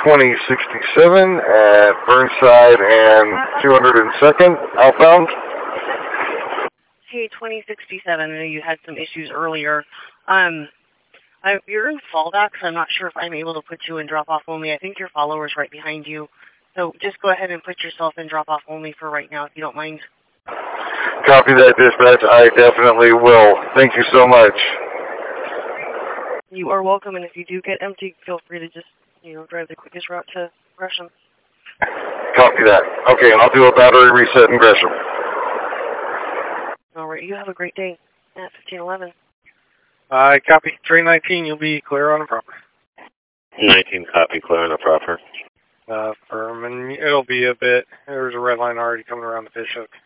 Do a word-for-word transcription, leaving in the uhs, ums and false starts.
twenty sixty-seven at Burnside and two hundred second outbound. Hey, twenty sixty-seven, I know you had some issues earlier. Um, I, you're in fallback, so I'm not sure if I'm able to put you in drop-off only. I think your follower's right behind you. So just go ahead and put yourself in drop-off only for right now, if you don't mind. Copy that, dispatch. I definitely will. Thank you so much. You are welcome, and if you do get empty, feel free to just, you know, drive the quickest route to Gresham. Copy that. Okay, and I'll do a battery reset in Gresham. All right, you have a great day at fifteen eleven. I uh, copy. Train nineteen, you'll be clear on a proper. nineteen, copy, clear on a proper. Uh, firm, and it'll be a bit. There's a red line already coming around the fish hook.